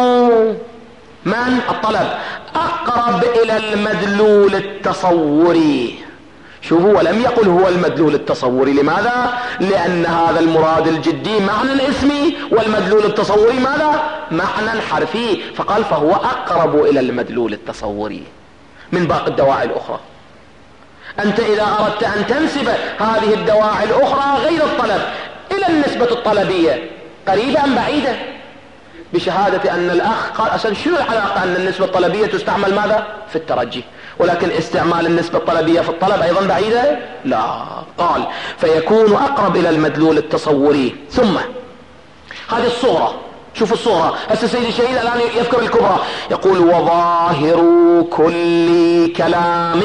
من الطلب أقرب إلى المدلول التصوري. شوفوا، ولم يقل هو المدلول التصوري. لماذا؟ لأن هذا المراد الجدي معنى اسمي، والمدلول التصوري ماذا؟ معنى حرفي. فقال: فهو أقرب إلى المدلول التصوري من باقي الدواعي الأخرى. أنت إذا أردت أن تنسب هذه الدواعي الأخرى غير الطلب إلى النسبة الطلبية، قريبة أم بعيدة؟ بشهادة أن الأخ قال: أصلا شنو العلاقة أن النسبة الطلبية تستعمل ماذا؟ في الترجي، ولكن استعمال النسبة الطلبية في الطلب أيضا بعيدة؟ لا. قال: فيكون أقرب إلى المدلول التصوري. ثم هذه الصغرى، شوفوا الصغرى. هسه سيد الشهيد الآن يذكر الكبرى، يقول: وظاهر كل كلام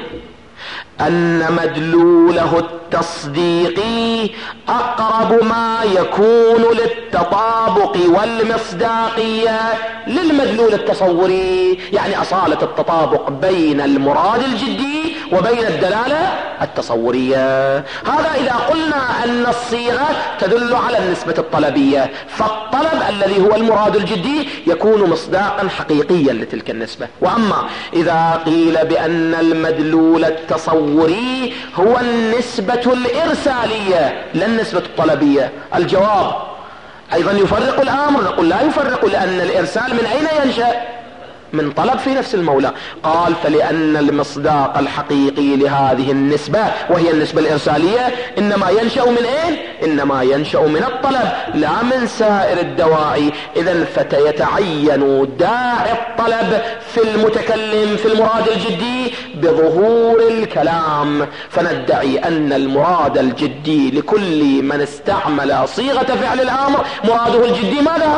أن مدلوله التصديقي أقرب ما يكون للتطابق والمصداقية للمدلول التصوري، يعني أصالة التطابق بين المراد الجدي وبين الدلالة التصورية. هذا إذا قلنا أن الصيغة تدل على النسبة الطلبية، فالطلب الذي هو المراد الجدي يكون مصداقا حقيقيا لتلك النسبة. وأما إذا قيل بأن المدلول التصوري هو النسبة الإرسالية لا النسبة الطلبية، الجواب: أيضا يفرق الأمر؟ نقول: لا يفرق، لأن الإرسال من أين ينشأ؟ من طلب في نفس المولى. قال: فلأن المصداق الحقيقي لهذه النسبة وهي النسبة الإرسالية إنما ينشأ من أين؟ إنما ينشأ من الطلب لا من سائر الدواعي. إذن فتيتعين داعي الطلب في المتكلم في المراد الجدي بظهور الكلام، فندعي أن المراد الجدي لكل من استعمل صيغة فعل الأمر مراده الجدي ماذا؟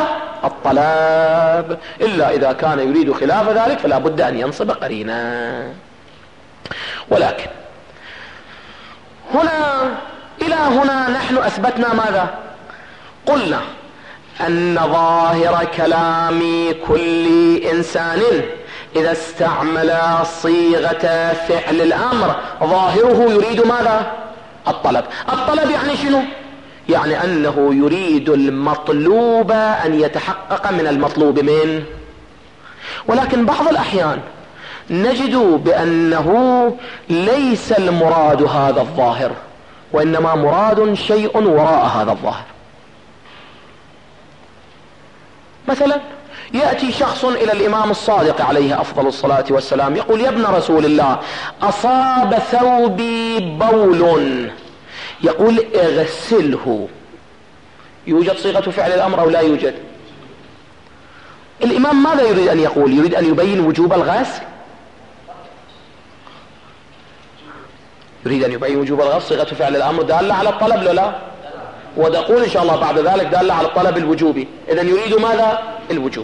الطلب، إلا إذا كان يريد خلاف ذلك فلا بد أن ينصب قرينا. ولكن هنا إلى هنا نحن أثبتنا ماذا؟ قلنا أن ظاهر كلام كل إنسان إذا استعمل صيغة فعل الأمر ظاهره يريد ماذا؟ الطلب. الطلب يعني شنو؟ يعني أنه يريد المطلوب أن يتحقق من المطلوب منه. ولكن بعض الأحيان نجد بأنه ليس المراد هذا الظاهر، وإنما مراد شيء وراء هذا الظاهر. مثلا يأتي شخص إلى الإمام الصادق عليه أفضل الصلاة والسلام يقول: يا ابن رسول الله، أصاب ثوبي بول، يقول اغسله. يوجد صيغة فعل الأمر أو لا يوجد؟ الإمام ماذا يريد أن يقول؟ يريد أن يبين وجوب الغسل؟ يريد أن يبين وجوب الغسل. صيغة فعل الأمر دالة على الطلب لا لا؟ ونقول إن شاء الله بعد ذلك دالة على الطلب الوجوبي. إذن يريد ماذا؟ الوجوب.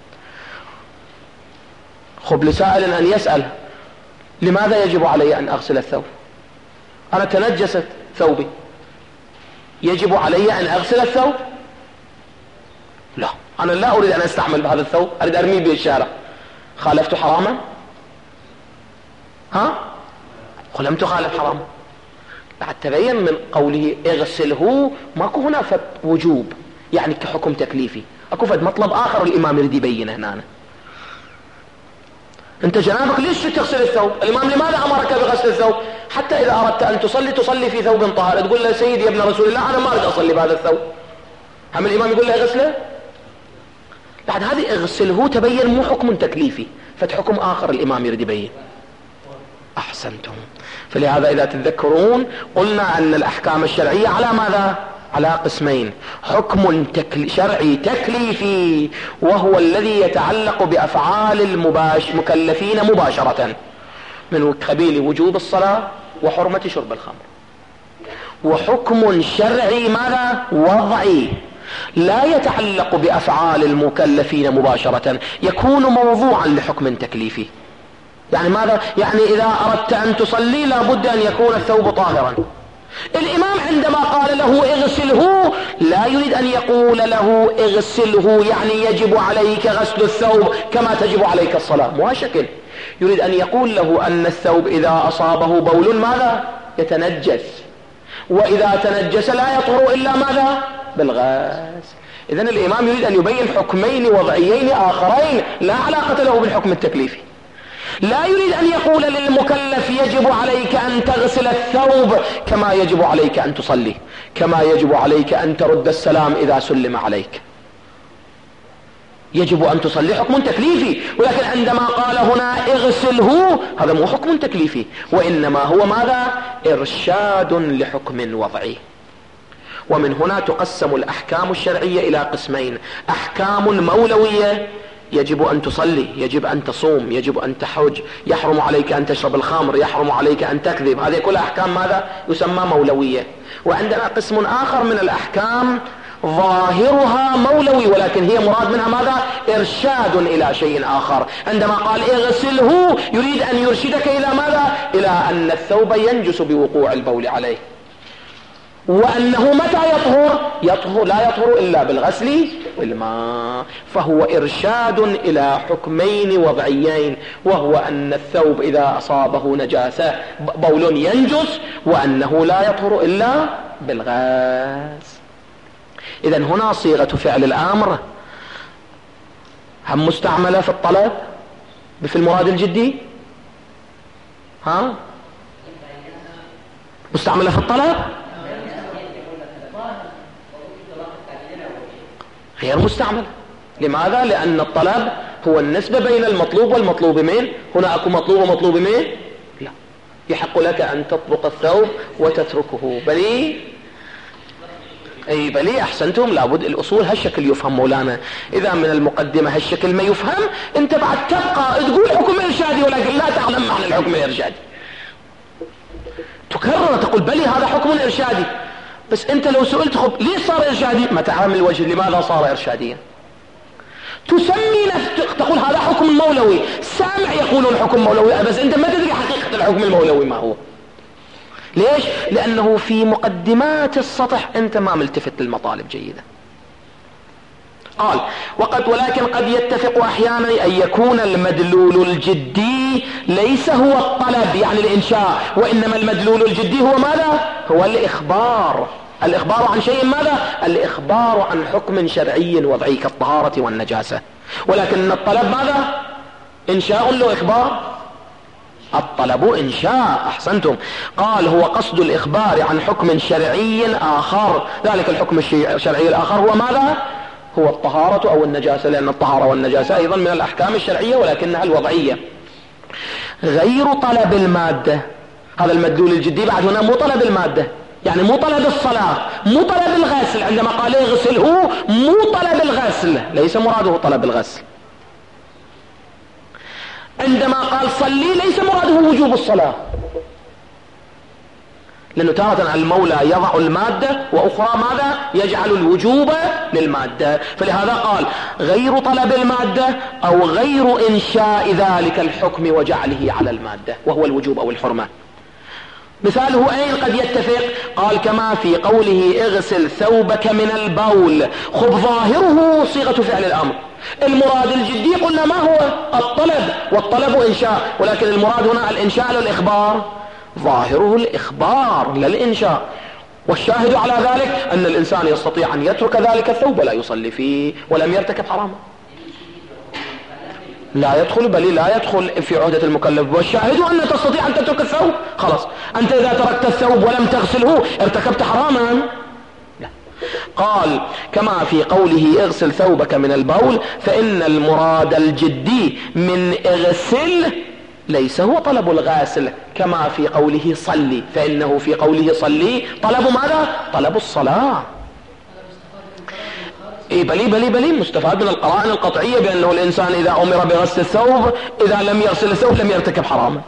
خب لسائل أن يسأل: لماذا يجب علي أن أغسل الثوب؟ أنا تنجست ثوبي، يجب علي أن أغسل الثوب؟ لا، أنا لا أريد أن أستعمل بهذا الثوب، أريد أرميه بالشارع. خالفت حراما؟ ها؟ ولم تخالف حراما. بعد تبين من قوله اغسله ماكو هنا فد وجوب يعني كحكم تكليفي، اكو فد مطلب آخر الإمام يريد يبينه هنا. انت جنابك ليش تغسل الثوب؟ الإمام لماذا أمرك بغسل الثوب؟ حتى إذا أردت أن تصلي تصلي في ثوب طاهر، تقول له: سيدي يا ابن رسول الله، أنا ما أريد أصلي بهذا الثوب. هم الإمام يقول له اغسله؟ بعد هذه اغسله تبين مو حكم تكليفي، فد حكم آخر الإمام يريد يبين. أحسنتم. فلهذا إذا تتذكرون قلنا أن الأحكام الشرعية على ماذا؟ على قسمين: حكم تكلي شرعي تكليفي، وهو الذي يتعلق بأفعال المكلفين مباشرة، من قبيل وجوب الصلاة وحرمة شرب الخمر. وحكم شرعي ماذا؟ وضعي، لا يتعلق بأفعال المكلفين مباشرة، يكون موضوعا لحكم تكليفي. يعني ماذا؟ يعني إذا أردت أن تصلي لابد أن يكون الثوب طاهرا. الإمام عندما قال له اغسله لا يريد أن يقول له اغسله يعني يجب عليك غسل الثوب كما تجب عليك الصلاة، مو شكل. يريد أن يقول له أن الثوب إذا أصابه بول ماذا؟ يتنجس، وإذا تنجس لا يطهر إلا ماذا؟ بالغسل. إذن الإمام يريد أن يبين حكمين وضعيين آخرين لا علاقة له بالحكم التكليفي. لا يريد أن يقول للمكلف يجب عليك أن تغسل الثوب كما يجب عليك أن تصلي، كما يجب عليك أن ترد السلام إذا سلم عليك. يجب أن تصلي حكم تكليفي، ولكن عندما قال هنا اغسله هذا مو حكم تكليفي، وإنما هو ماذا؟ إرشاد لحكم وضعي. ومن هنا تقسم الأحكام الشرعية إلى قسمين: أحكام مولوية، يجب أن تصلي، يجب أن تصوم، يجب أن تحج، يحرم عليك أن تشرب الخمر، يحرم عليك أن تكذب، هذه كلها أحكام ماذا؟ يسمى مولوية. وعندنا قسم آخر من الأحكام ظاهرها مولوي، ولكن هي مراد منها ماذا؟ إرشاد إلى شيء آخر. عندما قال اغسله يريد أن يرشدك إلى ماذا؟ إلى أن الثوب ينجس بوقوع البول عليه، وأنه متى يطهر؟ يطهر لا يطهر إلا بالغسل والماء. فهو إرشاد إلى حكمين وضعيين، وهو أن الثوب إذا أصابه نجاسة بول ينجس، وأنه لا يطهر إلا بالغسل. إذن هنا صيغة فعل الأمر هم مستعملة في الطلب في المراد الجدي؟ ها؟ مستعملة في الطلب؟ غير مستعمل. لماذا؟ لأن الطلب هو النسبة بين المطلوب والمطلوب منه. هنا أكو مطلوب ومطلوب منه؟ لا. يحق لك أن تطبق الثوب وتتركه. بلي أي بلي أحسنتم. لابد الأصول هالشكل يفهم مولانا. إذا من المقدمة هالشكل ما يفهم أنت بعد تبقى تقول حكم إرشادي ولكن لا تعلم معنى الحكم الإرشادي. تكرر تقول بلي هذا حكم إرشادي، بس انت لو سئلت خب ليه صار ارشادي ما تعلم الوجه لماذا صار ارشاديا. تسمي نفسك تقول هذا حكم مولوي، سامع يقولون حكم مولوي، بس انت ما تدري حقيقة الحكم المولوي ما هو. ليش؟ لانه في مقدمات السطح انت ما ملتفت للمطالب جيدة. قال وقد ولكن قد يتفق احيانا ان يكون المدلول الجدي ليس هو الطلب يعني الانشاء، وانما المدلول الجدي هو ماذا؟ هو الاخبار. الاخبار عن شيء ماذا؟ الاخبار عن حكم شرعي وضعي كالطهارة والنجاسة. ولكن الطلب ماذا؟ انشاء له اخبار. الطلب انشاء. احسنتم. قال هو قصد الاخبار عن حكم شرعي اخر، ذلك الحكم الشرعي الاخر هو ماذا؟ هو الطهارة أو النجاسة، لأن الطهارة والنجاسة أيضا من الأحكام الشرعية ولكنها الوضعية. غير طلب المادة، هذا المدلول الجدي بعد هنا، مو طلب المادة، يعني مو طلب الصلاة، مو طلب الغسل، عندما قال اغسله مو طلب الغسل، ليس مراده طلب الغسل. عندما قال صلي ليس مراده وجوب الصلاة، لأنه تارة المولى يضع المادة وأخرى ماذا؟ يجعل الوجوب للمادة. فلهذا قال غير طلب المادة أو غير إنشاء ذلك الحكم وجعله على المادة وهو الوجوب أو الحرمة. مثاله أين قد يتفق؟ قال كما في قوله اغسل ثوبك من البول. خب ظاهره صيغة فعل الأمر، المراد الجدي قلنا ما هو؟ الطلب، والطلب إنشاء، ولكن المراد هنا الإنشاء للإخبار، ظاهره الإخبار للإنشاء. والشاهد على ذلك أن الإنسان يستطيع أن يترك ذلك الثوب ولا يصلي فيه ولم يرتكب حراما، لا يدخل، بل لا يدخل في عهدة المكلف. والشاهد أن تستطيع أن تترك الثوب، خلاص أنت إذا تركت الثوب ولم تغسله ارتكبت حراما. لا. قال كما في قوله اغسل ثوبك من البول، فإن المراد الجدي من اغسل ليس هو طلب الغاسل كما في قوله صلي، فإنه في قوله صلي طلب ماذا؟ طلب الصلاة. إيه بلي بلي بلي مستفاد من القرائن القطعية بأنه الإنسان إذا أمر بغسل الثوب إذا لم يغسل الثوب لم يرتكب حراما.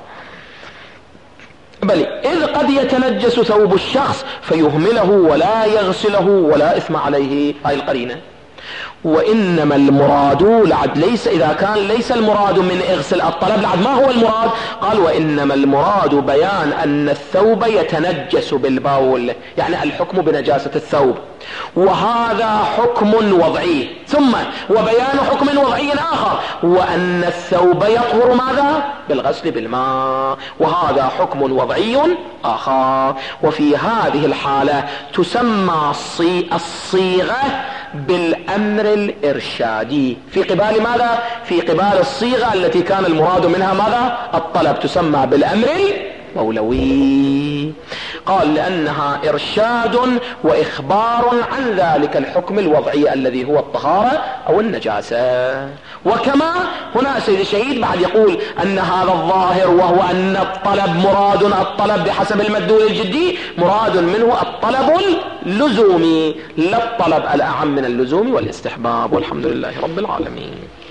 بلي إذ قد يتنجس ثوب الشخص فيهمله ولا يغسله ولا إثم عليه، هاي القرينة. وإنما المراد لعد ليس إذا كان ليس المراد من اغسل الطلب لعد ما هو المراد؟ قال وإنما المراد بيان أن الثوب يتنجس بالبول، يعني الحكم بنجاسة الثوب، وهذا حكم وضعي. ثم وبيان حكم وضعي آخر، وأن الثوب يطهر ماذا؟ بالغسل بالماء، وهذا حكم وضعي آخر. وفي هذه الحالة تسمى الصيغة بالأمر الإرشادي في قبال ماذا؟ في قبال الصيغة التي كان المراد منها ماذا؟ الطلب، تسمى بالأمر المولوي. قال لأنها إرشاد وإخبار عن ذلك الحكم الوضعي الذي هو الطهارة أو النجاسة. وكما هنا سيد الشهيد بعد يقول أن هذا الظاهر وهو أن الطلب مراد الطلب بحسب المدلول الجدي مراد منه الطلب اللزومي لا الطلب الأعم من اللزوم والاستحباب. والحمد لله رب العالمين.